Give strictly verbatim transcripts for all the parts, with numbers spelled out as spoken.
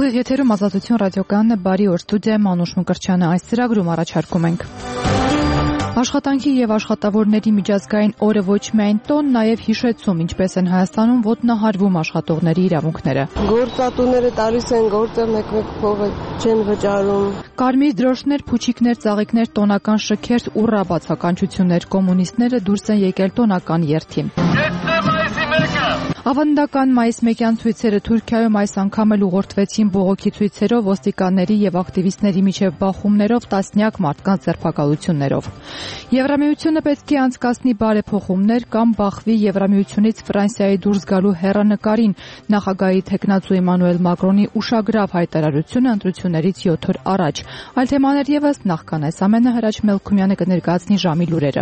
Եթերում Ազատություն ռադիոկայանն է, բարի օր, ստուդիայում Մանուշ Մկրտչյանը, այս ծրագրում առաջարկում ենք աշխատանքի եւ աշխատավորների միջազգային օրը ոչ միայն տոն, նաեւ հիշեցում, ինչպես են Հայաստանում ոտնահարվում աշխատողների իրավունքները։ Գործատուները տալիս են գործը, մեկ-մեկ փողը չեն վճարում։ Կարմիր դրոշներ, փուչիկներ, ծաղիկներ, տոնական շքերթ ու ռա բացականչություններ, կոմունիստները դուրս են եկել տոնական երթին։ Ավանդական մայիս մեկյան ցույցերը Թուրքիայում այս անգամ էլ ուղղորդվեցին բողոքի ցույցերով, ոստիկանների եւ ակտիվիստների միջև բախումներով, տասնյակ մարդկանց ձերբակալություններով։ Եվրամիությունը պետք է անցկացնի բարեփոխումներ կամ բախվի Եվրամիությունից Ֆրանսիայի դուրս գալու հեռանկարին, նախագահի թեկնածու Էմանուել Մակրոնի ուշագրավ հայտարարությունը ընտրություններից յոթ օր առաջ։ Այլ թեմաներ եւս նախքան այս ամենը Հրաչ Մելքումյանը կներկայացնի ժամի լուրերը։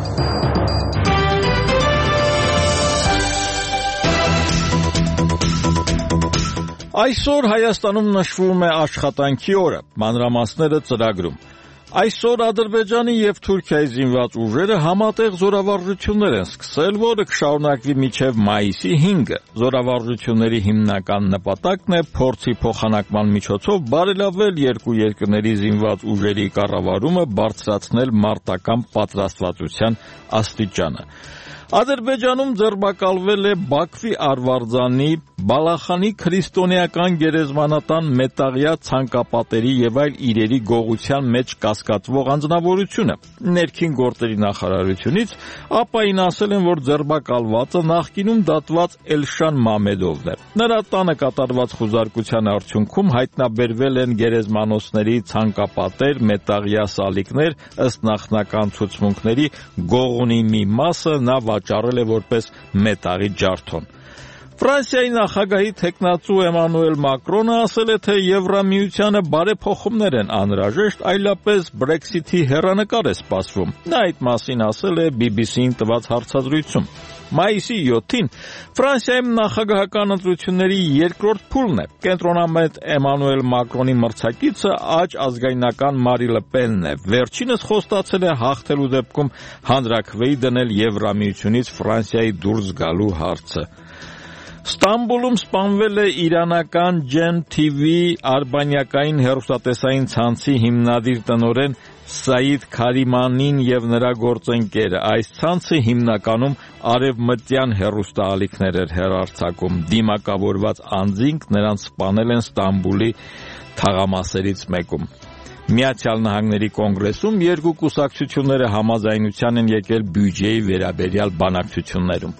Այսօր Հայաստանում նշվում է աշխատանքի օրը, մանրամասները ծրագրում։ Այսօր Ադրբեջանի եւ Թուրքիայի զինված ուժերը համատեղ զորավարժություններ են սկսել, որը կշարունակվի մինչև մայիսի հինգը։ Զորավարժությունների հիմնական նպատակն է փորձի փոխանակման միջոցով բարելավել երկու երկրների զինված ուժերի կառավարումը, բարձրացնել մարտական պատրաստվածության աստիճանը։ Ադրբեջանում ձերբակալվել է Բաքվի Արվարձանի, Բալախանի քրիստոնեական գերեզմանատան մետաղյա ցանկապատերի եւ այլ իրերի գողության մեջ կասկածվող անձնավորությունը։ Ներքին գործերի նախարարությունից ապային ասել են, որ ձերբակալվածը նախկինում դատված Էլշան Մամեդովն է։ Նրա տանը կատարված խուզարկության արդյունքում հայտնաբերվել են գերեզմանոցների ցանկապատեր, մետաղյա սալիկներ, ըստ նախնական ցուցմունքների գողունի մի մասը նա վաճառել է որպես մետաղի ջարդոն։ Ֆրանսիայի նախագահի թեկնածու Էմանուել Մակրոնը ասել է, թե Եվրամիությանը բարեփոխումներ են անհրաժեշտ, այլապես Brexit-ի հեռանկար է սպասվում։ Նա այդ մասին ասել է բի բի սի-ին տված հարցազրույցում։ Մայիսի յոթին Ֆրանսիայում նախագահական ընտրությունների երկրորդ փուլն է։ Կենտրոնամետ Էմանուել Մակրոնի մրցակիցը աջ ազգայնական Մարի Լը Պենն է։ Վերջինս խոստացել է հաղթելու դեպքում հանրաքվեի դնել Եվրամիությունից Ֆրանսիայի դուրս գալու հարցը։ Ստամբուլում սպանվել է իրանական Ջեմ թի վի արբանյակային հեռուստատեսային ցանցի հիմնադիր տնօրեն Սաիդ Քարիմանին եւ նրա գործընկերը։ Այս ցանցը հիմնականում արևմտյան հեռուստաալիքներ էր հեռարձակում։ Դիմակավորված անձինք նրանց սպանել են Ստամբուլի թաղամասերից մեկում։ Միացյալ Նահանգների կոնգրեսում երկու կուսակցությունները համաձայնության են եկել բյուջեի վերաբերյալ բանակցություններում։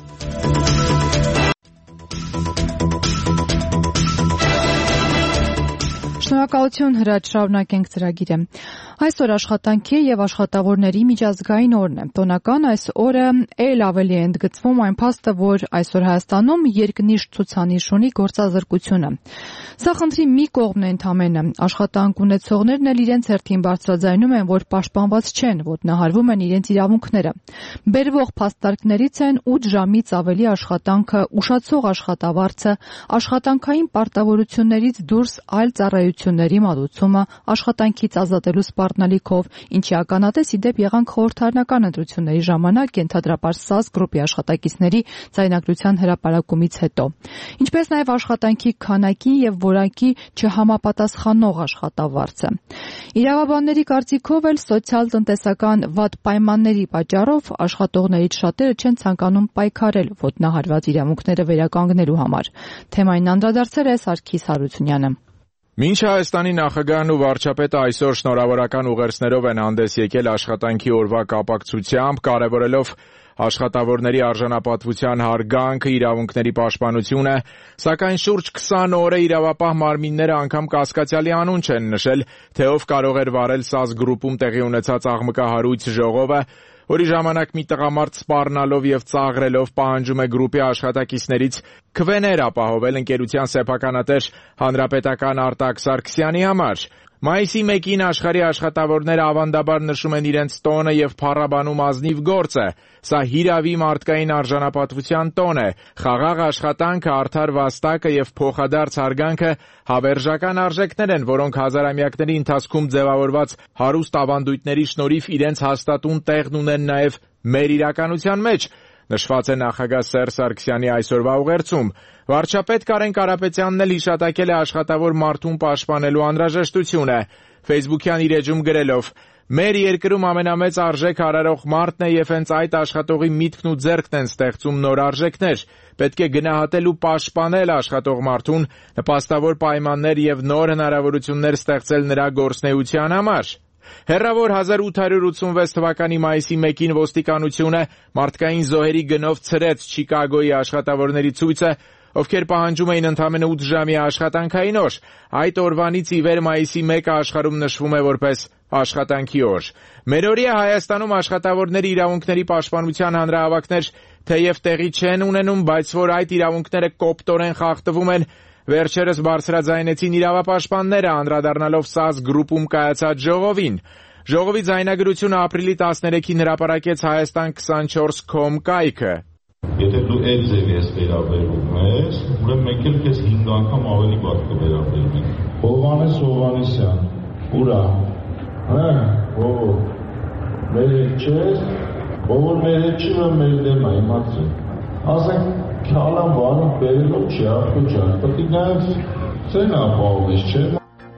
Շնորհակալություն, Հրաչ, շարունակենք ծրագիրը։ Այսօր աշխատանքի եւ աշխատավորների միջազգային օրն է։ Տոնական այս օրը ել ավելի է ընդգծվում այն փաստը, որ այսօր Հայաստանում երկնիշ ցուցանիշ ունի գործազրկությունը։ Սա խնդրի մի կողմն է ընդամենը։ Աշխատանք ունեցողներն էլ իրենց հերթին բարձրաձայնում են, որ պաշտպանված չեն, ոտնահարվում են իրենց իրավունքները։ Բերվող փաստարկներից են ութ ժամից ավելի աշխատանքը, ուշացող աշխատավարձը, աշխատանքային պարտավորություններից դուրս այլ ծառայությունների մատուցումը, աշխատանքից ազատելու սպառնալիքով, ինչի ականատես ի դեպ եղանք խորհրդարանական ընտրությունների ժամանակ ենթադրաբար ՍԱԶ գրուպի աշխատակիցների ձայնագրության հրապարակումից հետո, ինչպես նաև աշխատանքի քանակին եւ որակի չհամապատասխանող աշխատավարձը։ Իրավաբանների կարծիքով էլ սոցիալ-տնտեսական վատ պայմանների պատճառով աշխատողներից շատերը չեն ցանկանում պայքարել ոտնահարված իրավունքները վերականգնելու համար։ Թեմային անդրադարձել է Սարգիս Հարությունյանը։ Մինչ Հայաստանի նախագահն ու վարչապետը այսօր շնորհավորական ուղերձներով են հանդես եկել աշխատանքի օրվա կապակցությամբ, կարևորելով աշխատավորների արժանապատվության հարգանքը, իրավունքների պաշտպանությունը, սակայն շուրջ քսան օր է իրավապահ մարմինները անգամ կասկածյալի անուն չեն նշել, թե ով կարող էր վարել ՍԱԶ գրուպում տեղի ունեցած աղմկահարույց ժողովը, որի ժամանակ մի տղամարդ սպառնալով եւ ծաղրելով պահանջում է գրուպի աշխատակիցներից քվեներ ապահովել ընկերության սեփականատեր հանրապետական Արտակ Սարգսյանի համար։ Մայիսի մեկին աշխարհի աշխատավորները ավանդաբար նշում են իրենց տոնը եւ փառաբանում ազնիվ գործը։ Սա հիրավի մարդկային արժանապատվության տոն է։ Խաղաղ աշխատանքը, արդար վաստակը եւ փոխադարձ հարգանքը հավերժական արժեքներ են, որոնք հազարամյակների ընթացքում ձևավորված հարուստ ավանդույթների շնորհիվ իրենց հաստատուն տեղն ունեն նաեւ մեր իրականության մեջ։ Նշված է նախագահ Սերժ Սարգսյանի այսօրվա ուղերձում։ Վարչապետ Կարեն Կարապետյանն էլ հիշատակել է աշխատավոր մարդուն պաշտպանելու անհրաժեշտությունը։ Facebook-յան իր էջում գրելով. «Մեր երկրում ամենամեծ արժեք արարող մարդն է և հենց այդ աշխատողի միտքն ու ձեռքն են ստեղծում նոր արժեքներ։ Պետք է գնահատել ու պաշտպանել աշխատող մարդուն, նպաստավոր պայմաններ և նոր հնարավորություններ ստեղծել նրա գործունեության համար»։ Հեռավոր հազար ութ հարյուր ութսունվեց թվականի մայիսի մեկին ոստիկանությունը մարդկային զոհերի գնով ցրեց Չիկագոյի աշխատավորների ցույցը, ովքեր պահանջում էին ընդամենը ութ ժամյա աշխատանքային օր։ Այդ օրվանից ի վեր մայիսի մեկը աշխարհում նշվում է որպես աշխատանքի օր։ Մերօրյա Հայաստանում աշխատավորների իրավունքների պաշտպանության հանրահավաքներ թեև տեղի չեն ունենում, բայց որ այդ իրավունքները կոպտորեն խախտվում են, վերջերս բարձրաձայնեցին իրավապաշտպանները, անդրադառնալով ՍԱԶ գրուպում կայացած ժողովին։ Ժողովի ձայնագրությունը ապրիլի տասներեքին հրապարակեց Հայաստան քսանչորս կոմ կայքը։ Եթե դու այդ ձև ես վերաբերվում ես, ուրեմն մենք էլ քեզ հինգ անգամ ավելի վատ կվերաբերվենք։ Հովհաննես Հովհաննիսյան, ուրա, հա, ո՞վ, մեր հետ չես, ով մեր հետ չի, որ մեր դեմ է, իմացի։ Ասենք, քալան վարում բերելով չի, աղբո ջան, պետք է նաև ցեն ապահովես, չէ՞։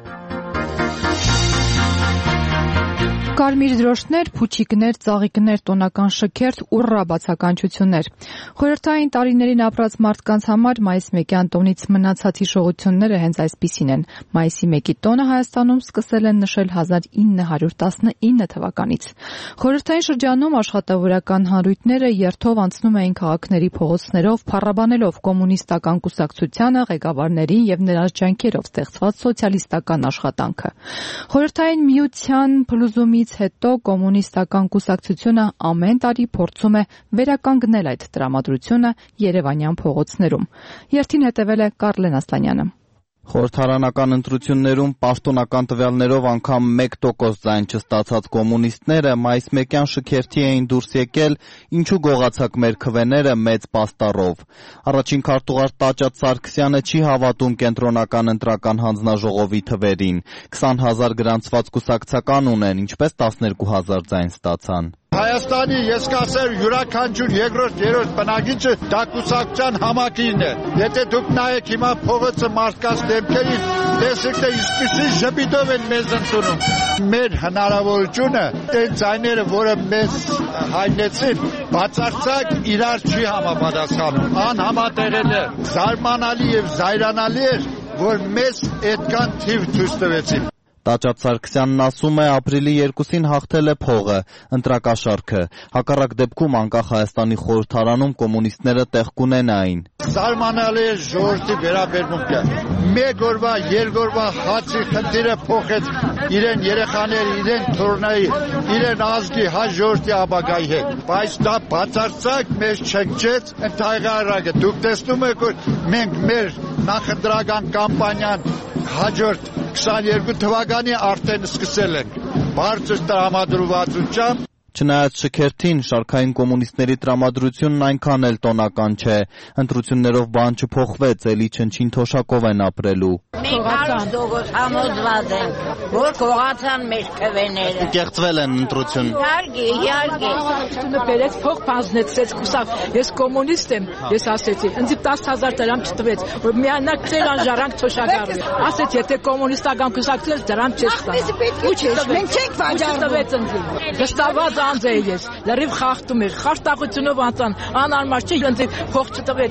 Կարմիր դրոշներ, փուչիկներ, ծաղիկներ, տոնական շքերթ, ուռա բացականչություններ։ Խորհրդային տարիներին ապրած մարդկանց համար մայիսի մեկյան տոնից մնացած հիշողությունները հենց այսպիսին են։ Մայիսի մեկի տոնը Հայաստանում սկսել են նշել հազար ինը հարյուր տասնինը թվականից։ Խորհրդային շրջանում աշխատավորական հանրույթները երթով անցնում էին քաղաքների փողոցներով, փառաբանելով կոմունիստական կուսակցությանը, ղեկավարներին եւ նրանց ջանքերով ստեղծված սոցիալիստական աշխատանքը։ Խորհրդային միության փլուզումից հետո կոմունիստական կուսակցությունը ամեն տարի փորձում է վերականգնել այդ տրամադրությունը Երևանյան փողոցներում։ Երթին հետևել է Կարլեն Ասլանյանը։ Խորհրդարանական ընտրություններում պաշտոնական տվյալներով անգամ մեկ տոկոս ձայն չստացած կոմունիստները մայիսմեկյան շքերթի էին դուրս եկել, ինչու գողացակ մեր քվեները մեծ պաստառով։ Առաջին քարտուղար Տաճատ Սարգսյանը չի հավատում կենտրոնական ընտրական հանձնաժողովի թվերին։ քսան հազար գրանցված կուսակցական ունեն, ինչպես տասներկու հազար ձայն ստացան։ Հայաստանի ես կասեմ յուրաքանչյուր երկրորդ երրորդ բնակիչը դա կուսակցության համակիրն է։ Եթե դուք նայեք հիմա փողոցը մարդկանց դեմքերին, տեսեք թե ինչպիսի ժպիտով են մեզ ընդունում։ Մեր հնարավորությունը այն ձայները, որը մեզ հայտնեցին, բացարձակ իրար չի համապատասխանում։ Անհամատեղել է, զարմանալի եւ զայրանալի էր, որ մեզ այդքան թիվ ցույց տվեցին։ Տաճատ Սարգսյանն ասում է ապրիլի երկուսին հաղթել է փողը, ընտրակաշառքը։ Հակառակ դեպքում անկախ Հայաստանի խորհրդարանում կոմունիստները տեղ կունենային։ Զարմանալի է ժողովրդի վերաբերմունքը։ Մեկ օրվա, երկրորդ հացի խնդիրը փոխեց իրեն երեխաների, իրեն թորնայի, իրեն ազգի հայ ժողովրդի ապագայի հետ։ Բայց դա բացարձակ մեզ չնչեց ընդհանրակը։ Դուք տեսնում եք, որ մենք մեր նախընտրական կամպանիան հաջորդ քսաներկու թվականի արդեն սկսել ենք բարձր տրամադրվածությամբ։ Չնայած շքերթին, շարքային կոմունիստների տրամադրությունն այնքան էլ տոնական չէ։ Ընտրություններով բան չփոխվեց, էլի չնչին թոշակով են ապրելու։ Մենք հարուստ դոգոս համոզված ենք, որ կողացան մեր քվեները։ Կեղծվել են ընտրություն։ Իհարկե, իհարկե։ Տունը բերեց փող բանձնեցրեց կուսակ։ Ես կոմունիստ եմ, ես ասեցի, ինձ տասը հազար դրամ չտվեց, որ միանակ ծերան ժառանգ թոշակառի։ Ասեցի, եթե կոմունիստական կուսակցությունից դրամ չես տա։ Ու չտվեց։ Մենք չենք վաճառում ինձ։ Դստաված անձ է ես, լրիվ խախտում էր, խարտաղությունով անցան, անարմար չէ, ինձ փող չտվեց։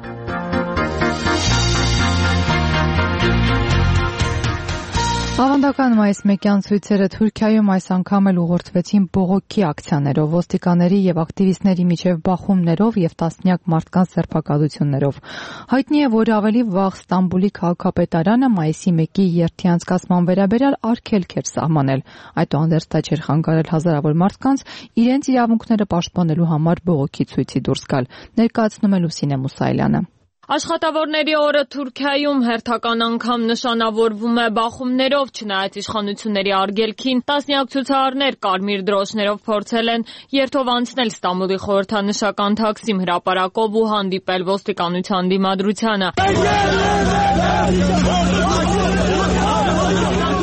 Ավանդական մայիսմեկյան ցույցերը Թուրքիայում այս անգամ էլ ուղղորդվեցին բողոքի ակցիաներով, ոստիկանների եւ ակտիվիստների միջև բախումներով եւ տասնյակ մարդկանց ձերբակալություններով։ Հայտնի է, որ ավելի վաղ Ստամբուլի քաղաքապետարանը մայիսի մեկի երթի անցկացման վերաբերյալ արգելք էր սահմանել։ Այդուհանդերձ դա չէր խանգարել հազարավոր մարդկանց իրենց իրավունքները պաշտպանելու համար բողոքի ցույցի դուրս գալ։ Ներկայացնում է Լուսինե Մուսայելյանը։ Աշխատավորների օրը Թուրքիայում հերթական անգամ նշանավորվում է բախումներով, չնայած իշխանությունների արգելքին, տասնյակ ցուցարարներ կարմիր դրոշներով փորձել են երթով անցնել Ստամբուլի խորհրդանշական Թաքսիմ հրապարակով ու հանդիպել ոստիկանության դիմադրությանը։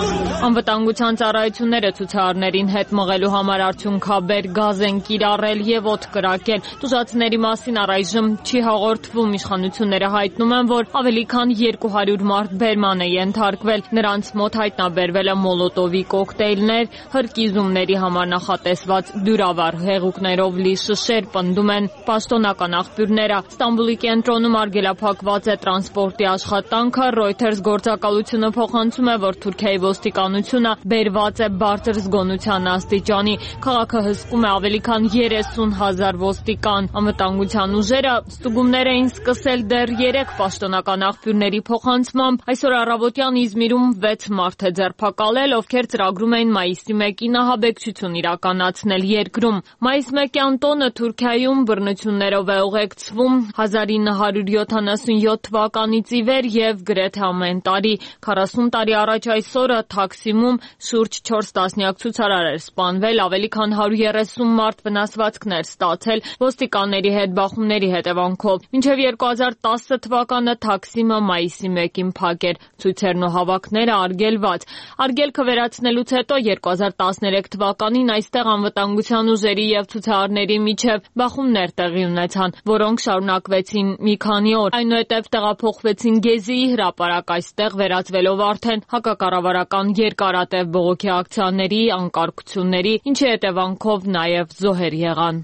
Անվտանգության ծառայությունները ցուցարարներին հետ մղելու համար արդյունքաբեր գազ են կիրառել եւ օդ կրակել։ Տուժածների մասին առայժմ չի հաղորդվում։ Իշխանությունները հայտնում են, որ ավելի քան երկու հարյուր մարդ բերման է ենթարկվել։ Նրանց մոտ հայտնաբերվել է մոլոտովի կոկտեյլներ, հրկիզումների համար նախատեսված դյուրավառ հեղուկներով լի շշեր, պնդում են պաշտոնական աղբյուրները։ Ստամբուլի կենտրոնում արգելափակված է տրանսպորտի աշխատանքը։ Reuters գործակալությունը փոխանցում է, որ Թուրքիայի ոստիկանությունը բերված է բարձր զգոնության աստիճանի։ Քաղաքը հսկում է ավելի քան երեսուն հազար ոստիկան։ Անվտանգության ուժերը ստուգումներ էին սկսել դեռ երեք պաշտոնական աղբյուրների փոխանցմամբ։ Այսօր առավոտյան Իզմիրում վեց մարդ է ձերբակալել, ովքեր ծրագրում էին մայիսի մեկին ահաբեկչություն իրականացնել երկրում։ Մայիս մեկյան տոնը Թուրքիայում բռնություններով է ուղեկցվում հազար ինը հարյուր յոթանասունյոթ թվականից ի վեր եւ գրեթե ամեն տարի։ քառասուն տարի առաջ այսօրը Թաքսիմում շուրջ չորս տասնյակ ցուցարար էր սպանվել, ավելի քան հարյուր երեսուն մարդ վնասվածքներ ստացել ոստիկանների հետ բախումների հետևանքով։ Մինչև երկու հազար տասը թվականը Թաքսիմը մայիսի մեկին փակ էր, ցույցերն ու հավաքները արգելված։ Արգելքը վերացնելուց հետո երկու հազար տասներեք թվականին այստեղ անվտանգության ուժերի եւ ցուցարարների միջև բախումներ տեղի ունեցան, որոնք շարունակվեցին մի քանի օր։ Այնուհետև տեղափոխվեցին Գեզիի հրապարակ, այստեղ վերածվելով արդեն հակակառավարական երկարատև բողոքի ակցիաների, անկարգությունների, ինչի հետևանքով նաև զոհեր եղան։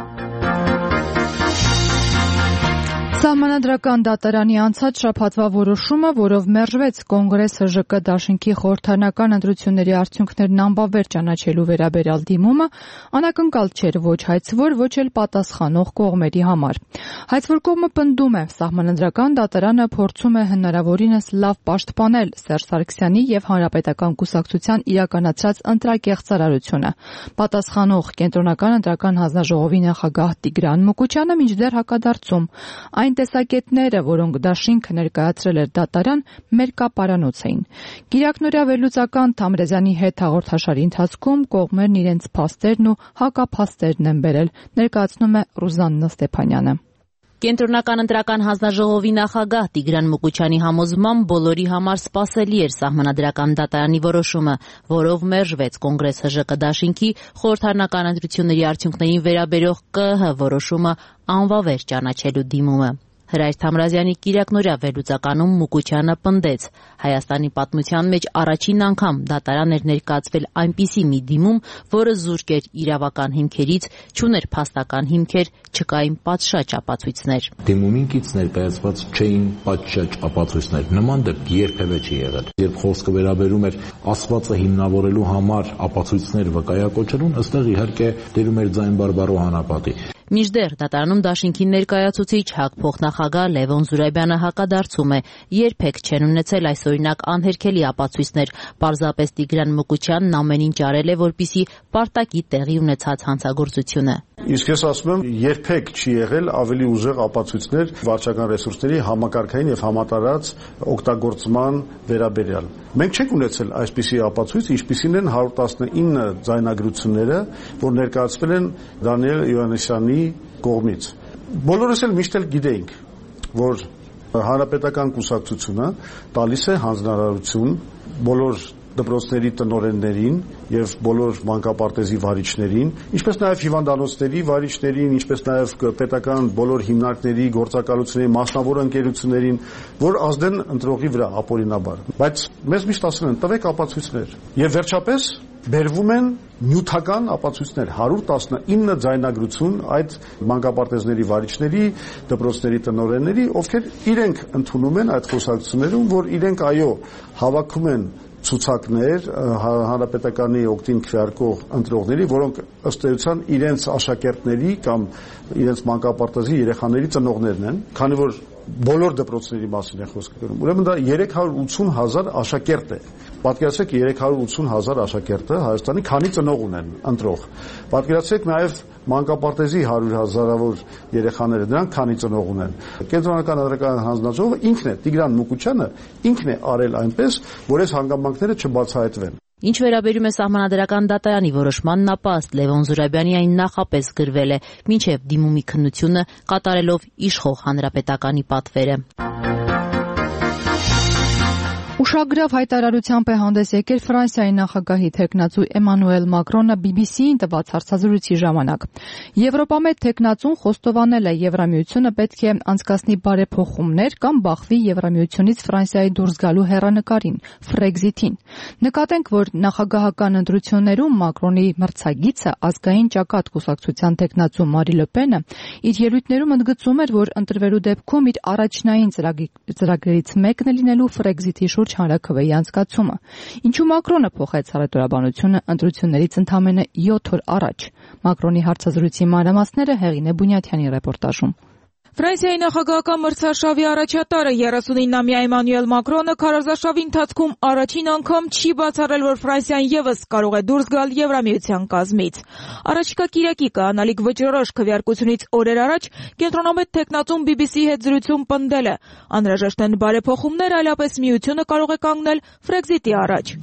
Սահմանադրական դատարանի անցած շաբաթվա որոշումը, որով մերժվեց Կոնգրես ՀԺԿ դաշինքի խորհրդարանական ընտրությունների արդյունքներն անբավեր ճանաչելու վերաբերյալ դիմումը, անակնկալ չէր ոչ հայցվոր, ոչ էլ պատասխանող կողմերի համար։ Հայցվոր կողմը պնդում է, Սահմանադրական դատարանը փորձում է հնարավորինս լավ պաշտպանել Սերժ Սարգսյանի եւ Հանրապետական կուսակցության իրականացրած ընտրակեղծարարությունը։ Պատասխանող Կենտրոնական ընտրական հանձնաժողովի նախագահ Տիգրան Մուկուչյանը մինչդեռ հակադարձում։ Այն տեսակետները, որոնք դաշինքը ներկայացրել էր դատարան, մեր կապարանոց էին։ Կիրակնօրյա վերլուծական Թամրեզյանի հետ հաղորդաշարի ընթացքում կողմերն իրենց փաստերն ու հակափաստերն են բերել, ներկայացնում է Ռուզաննա Ստեփանյանը։ Կենտրոնական ընտրական հանձնաժողովի նախագահ Տիգրան Մուկուչյանի համոզմամբ բոլորի համար սպասելի էր Սահմանադրական դատարանի որոշումը, որով մերժվեց Կոնգրես ՀԺԿ դաշինքի խորհրդարանական ընտրությունների արդյունքներին վերաբերող ԿԸՀ որոշումը անվավեր ճանաչելու դիմումը։ Հրայր Թամրազյանի կիրակնօրյա վերլուծականում Մուկուչյանը պնդեց. Հայաստանի պատմության մեջ առաջին անգամ դատարան էր ներկայացվել այնպիսի մի դիմում, որը զուրկ էր իրավական հիմքերից, չուներ փաստական հիմքեր, չկային պատշաճ ապացույցներ։ Դիմումին կից ներկայացված չէին պատշաճ ապացույցներ։ Նման դեպք երբևէ չի եղել։ Երբ խոսքը վերաբերում էր ասվածը հիմնավորելու համար ապացույցներ վկայակոչելուն, ըստեղ իհարկե դերում էր ձայն բարբառու հանապատի։ Մինչդեռ դատարանում դաշինքի ներկայացուցիչ ՀԱԿ փոխնախագահ Լևոն Զուրաբյանը հակադարձում է. երբեք չեն ունեցել այսօրինակ անհերքելի ապացույցներ, պարզապես Տիգրան Մուկուչյանն ամեն ինչ արել է, որպեսզի պարտակի տեղի ունեցած հանցագործությունը։ Իսկ ես ասում եմ, երբեք չի եղել ավելի ուժեղ ապացույցներ վարչական ռեսուրսների համակարգային եւ համատարած օգտագործման վերաբերյալ։ Մենք չենք ունեցել այսպիսի ապացույց, ինչպիսին են հարյուր տասնինը ձայնագրությունները, որ ներկայացվել են Դանիել Հովհաննիսյանի կողմից։ Բոլորս էլ միշտ էլ գիտեինք, որ Հանրապետական կուսակցությունը տալիս է հանձնարարություն բոլոր դպրոցների տնօրեններին եւ բոլոր մանկապարտեզի վարիչներին, ինչպես նաեւ հիվանդանոցների վարիչներին, ինչպես նաեւ պետական բոլոր հիմնարկների, գործակալությունների, մասնավոր ընկերություններին, որ ազդեն ընտրողի վրա ապօրինաբար։ Բայց մեզ միշտ ասում են՝ տվեք ապացույցներ։ Եվ վերջապես բերվում են նյութական ապացույցներ, հարյուր տասնինը ձայնագրություն այդ մանկապարտեզների վարիչների, դպրոցների տնօրենների, ովքեր իրենք ընդունում են այդ խոսակցություններում, որ իրենք այո հավաքում են ցուցակներ հանրապետականի օգտին քվեարկող ընտրողների, որոնք ըստ էության իրենց աշակերտների կամ իրենց մանկապարտեզի երեխաների ծնողներն են, քանի որ բոլոր դպրոցների մասին է խոսքը գնում։ Ուրեմն դա երեք հարյուր ութսուն հազար աշակերտ է։ Պատկերացրեք երեք հարյուր ութսուն հազար աշակերտը Հայաստանի քանի ծնող ունեն ընտրող։ Պատկերացրեք նաև մանկապարտեզի հարյուր հազարավոր երեխաները, նրանք քանի ծնող ունեն։ Կենտրոնական ընտրական հանձնաժողովը ինքն է, Տիգրան Մուկուչյանը ինքն է արել այնպես, որ այս հանգամանքները չբացահայտվեն։ Ինչ վերաբերում է Սահմանադրական դատարանի որոշմանն, ապա ըստ Լևոն Զուրաբյանի այն նախապես գրվել է, մինչև դիմումի քննությունը կատարելով իշխող հանրապետականի պատվերը։ Ուշագրավ հայտարարությամբ է հանդես եկել Ֆրանսիայի նախագահի թեկնածու Էմանուել Մակրոնը բի բի սի-ին տված հարցազրույցի ժամանակ։ Եվրոպամետ թեկնածուն խոստովանել է Եվրամիությունը պետք է անցկացնի բարեփոխումներ կամ բախվի Եվրամիությունից Ֆրանսիայի դուրս գալու հեռանկարին, Ֆրեքզիթին։ Նկատենք, որ նախագահական ընտրություններում Մակրոնի մրցակիցը ազգային ճակատ կուսակցության թեկնածու Մարի Լը Պենը իր ելույթներում ընդգծում էր, որ ընտրվելու դեպքում իր առաջնային ծրագրերից մեկն է լինելու Ֆրեքզիթի շուրջ հանրաքվեի անցկացումը։ Ինչու Մակրոնը փոխեց հռետորաբանությունը ընտրություններից ընդամենը յոթ օր առաջ։ Մակրոնի հարցազրույցի մանրամասները Հեղինե Բունյաթյանի ռեպորտաժում։ Ֆրանսիայի նախագահական մրցարշավի առաջատարը երեսունինամյա Էմանուել Մակրոնը քարոզարշավի ընթացքում առաջին անգամ չի բացառել, որ Ֆրանսիան ևս կարող է դուրս գալ Եվրամիության կազմից։ Առաջիկա կիրակի կայանալիք վճռորոշ քվեարկությունից օրեր առաջ կենտրոնամետ թեկնածուն բի բի սի-ի հետ զրույցում պնդել է. անհրաժեշտ են բարեփոխումներ, այլապես միությունը կարող է կանգնել Ֆրեքզիթի առաջ։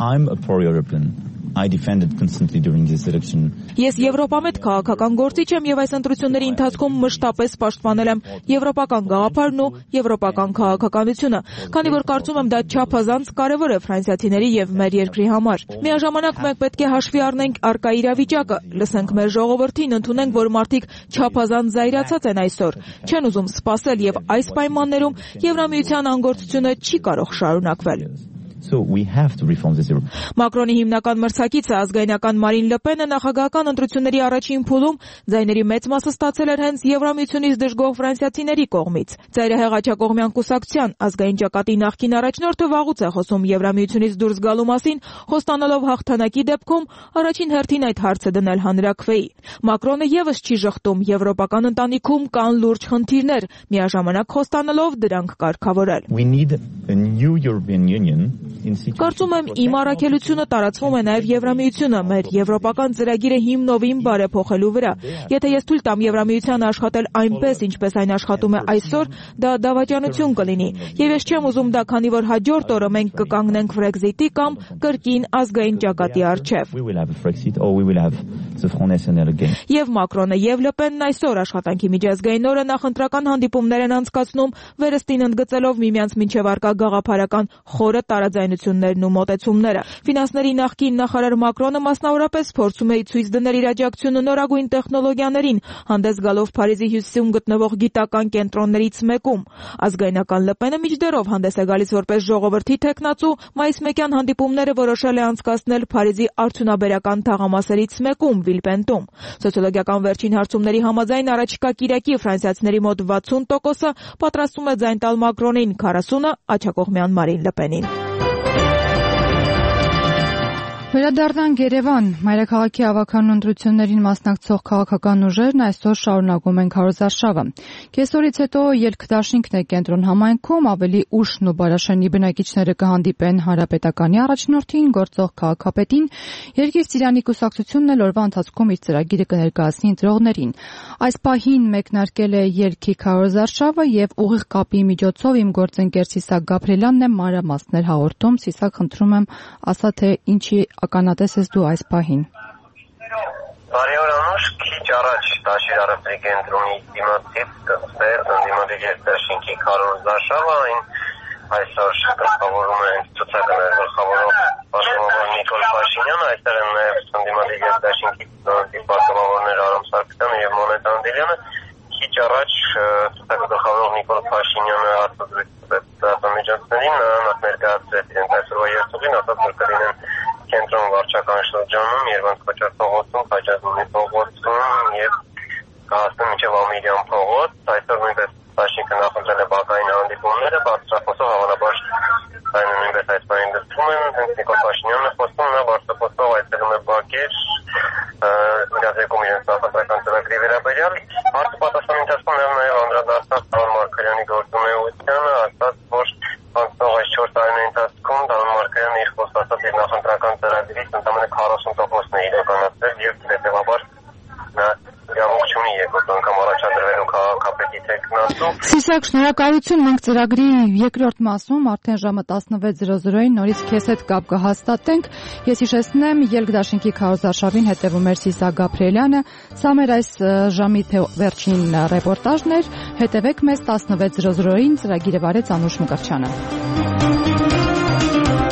I defended constantly during this election. Ես եվրոպամետ քաղաքական գործիչ եմ եւ այս ընտրությունների ընթացքում մշտապես պաշտպանել եմ եվրոպական գաղափարն ու եվրոպական քաղաքականությունը, քանի որ կարծում եմ դա չափազանց կարեւոր է ֆրանսիացիների եւ մեր երկրի համար։ Միաժամանակ մենք պետք է հաշվի առնենք առկա իրավիճակը, լսենք մեր ժողովրդին, ընդունենք, որ մարդիկ չափազանց զայրացած են այսօր, չեն ուզում սպասել եւ այս պայմաններում Եվրամիության անգործությունը չի կարող շարունակվել։ So we have to reform this Europe. Մակրոնի հիմնական մրցակիցը ազգայնական Մարին Լը Պենը նախագահական ընտրությունների առաջին փուլում ձայների մեծ մասը ստացել էր հենց Եվրամիությունից դժգոհ ֆրանսիացիների կողմից։ Ծայրահեղ աջակողմյան կուսակցության ազգային ճակատի նախկին առաջնորդը վաղուց է խոսում Եվրամիությունից դուրս գալու մասին, խոստանալով հաղթանակի դեպքում առաջին հերթին այդ հարցը դնել հանրաքվեի։ Մակրոնը եւս չի ժխտում եվրոպական ընտանիքում կան լուրջ խնդիրներ, միաժամանակ խոստանալով դրանք կարգավորել։ We need a new European Union. Կարծում եմ իմ առաքելությունը տարածվում է նաև Եվրամիությունը, մեր եվրոպական ծրագիրը հիմնովին բարեփոխելու վրա։ Եթե ես թույլ տամ Եվրամիությանը աշխատել այնպես, ինչպես այն աշխատում է այսօր, դա դավաճանություն կլինի։ Եվ ես չեմ ուզում դա, քանի որ հաջորդ օրը մենք կկանգնենք Ֆրեքզիթի կամ կրկին ազգային ճակատի առջև։ Եվ Մակրոնը եւ Լը Պենն այսօր աշխատանքի միջազգային օրը նախընտրական հանդիպումներ են անցկացնում, վերստին ընդգծելով միմյանց մինչև առկա գաղափարական խորը տարաձայնություններն ու մոտեցումները։ Ֆինանսների նախկին նախարար Մակրոնը մասնավորապես փորձում է ցույց դնել իր աջակցությունը նորագույն տեխնոլոգիաներին, հանդես գալով Փարիզի հյուսիսում գտնվող գիտական կենտրոններից մեկում։ Ազգայնական Լը Պենը միջդեռով հանդես է գալիս որպես ժողովրդի թեկնածու, մայիսմեկյան հանդիպումները որոշել է անցկացնել Փարիզի արդյունաբերական թաղամասերից մեկում՝ Վիլպենտում։ Սոցիոլոգիական վերջին հարցումների համաձայն առաջիկա կիրակի ֆրանսիացիների մոտ վաթսուն տոկոսը պատրաստվում է ձայն տալ Մակրոնին, քառասունը աջակողմյան Մարին Լը Պենին։ Վերադառնանք Երևան։ Մայրաքաղաքի ավագանուն ընտրություններին մասնակցող քաղաքական ուժերն այսօր շարունակում են քարոզարշավը։ Կեսօրից հետո ելքդաշինքն է կենտրոն համայնքում, ավելի ուշն ու Բարաշենի բնակիչները կհանդիպեն հանրապետականի առաջնորդին, գործող քաղաքապետին, Երկիր Ծիրանի կուսակցությունն էլ օրվա ընթացքում իր ծրագիրը կներկայացնի ընտրողներին։ Այս պահին մեկնարկել է ելքի քարոզարշավը եւ ուղիղ կապի միջոցով իմ գործընկեր Սիսակ Գաբրելյանն է մանրամասներ հաղորդում։ Սիսակ, խնդրում եմ, ասա թե ինչի ականատես ես դու այս պահին։ Բարի օր Անուշ, քիչ առաջ Տաշիր առևտրի կենտրոնի դիմացից կստեր ընդդիմադի ելքդաշինքի քարոզարշավը, այն այսօր գլխավորում է ցուցակներ գլխավորող պատգամավոր Նիկոլ Փաշինյանը, այստեղ են նաև ընդդիմադի ելքդաշինքի պատգամավորներ Արամ Սարգսյանը եւ Մոնետ Անդելյանը։ Քիչ առաջ ցուցակը գլխավորող Նիկոլ Փաշինյանը հարցազրույց տվեց նախ ներկայացրեց իրենց այսօրվա երթուղին, ասաց որ կլինեն կենտրոն վարչական շրջանում, Երվանդ Քոչար փողոցում, Խաչաձորի փողոցում եւ կհասնեն մինչեւ Ամիրյան փողոց։ Այսօր նույնպես Տաշինքը նախընտրել է բակային հանդիպումները, բարձրախոսով հավանաբար այն նույնպես այս բանին դրվում են, հենց Նիկոլ Փաշինյանն է խոսում, նա բարձրախոսով այցելում է բակեր, իրազեկում իրենց նախընտրական ծրագրի վերաբերյալ։ Հարց պատասխանի ընթացքում նաեւ անդրադարձավ Տարոն Մարգարյանի գործունեությանը, ասաց, որ անցնող այս չորս տարիների ընթացքում Տարոն Մարգարյանը իր խոստացած իր նախընտրական ծրագրից ընդամենը քառասուն տոկոսն է իրականացրել եւ հետեւաբար նա իրավունք չունի երկրորդ անգամ առաջադրվելու քաղաքապետի թեկնածու։ Սիսակ, շնորհակալություն, մենք ծրագրի երկրորդ մասում արդեն ժամը տասնվեց զրո զրոյին նորից քեզ հետ կապ կհաստատենք։ Ես հիշեցնեմ, ելքդաշինքի քարոզարշավին հետևում էր Սիսակ Գաբրելյանը։ Սա մեր այս ժամի վերջին ռեպորտաժն էր։ Հետևեք մեզ տասնվեց զրո զրոյին, ծրագիրը վարեց Անուշ Մկրտչյանը։ Thank you.